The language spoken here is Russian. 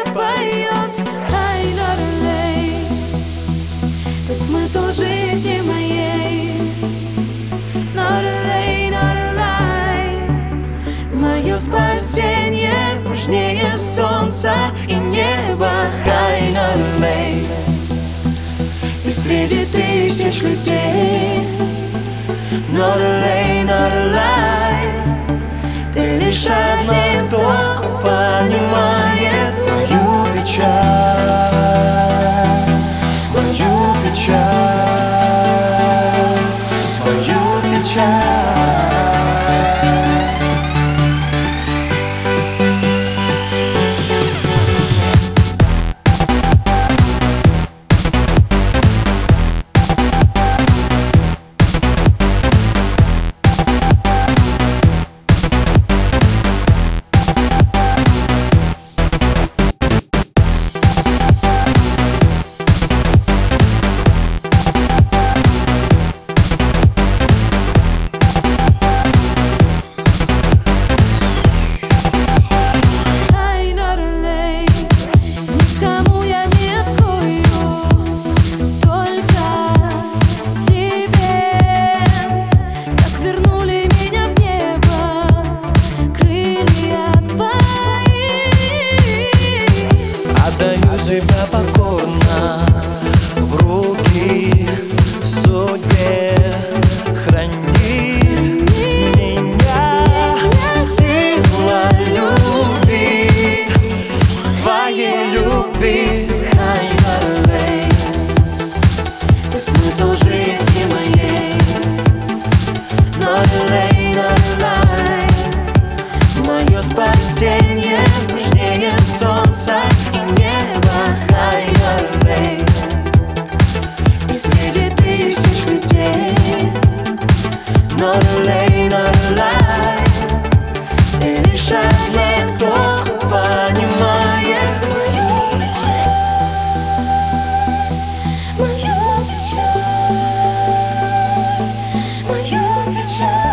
поет. Ай, Норрелей, ты смысл жизни моей. Норрелей, Норрелей, мое спасение важнее солнца и неба. Ай, Норрелей, и среди тысяч людей. Норрелей, Норрелей, ты лишь один, кто понимает мою печаль, мою печаль, мою печаль. Отдаю себя покорно в руки судьбе. Храни меня, сила любви, твоей любви. Ай, Норрелей, ты смысл жизни моей. Норрелей, Норрелей, мое спасение важнее солнца и неба. Ай, Норрелей, и среди тысяч людей. Норрелей, Норрелей, ты лишь один, кто понимает мою печаль, мою печаль, мою печаль.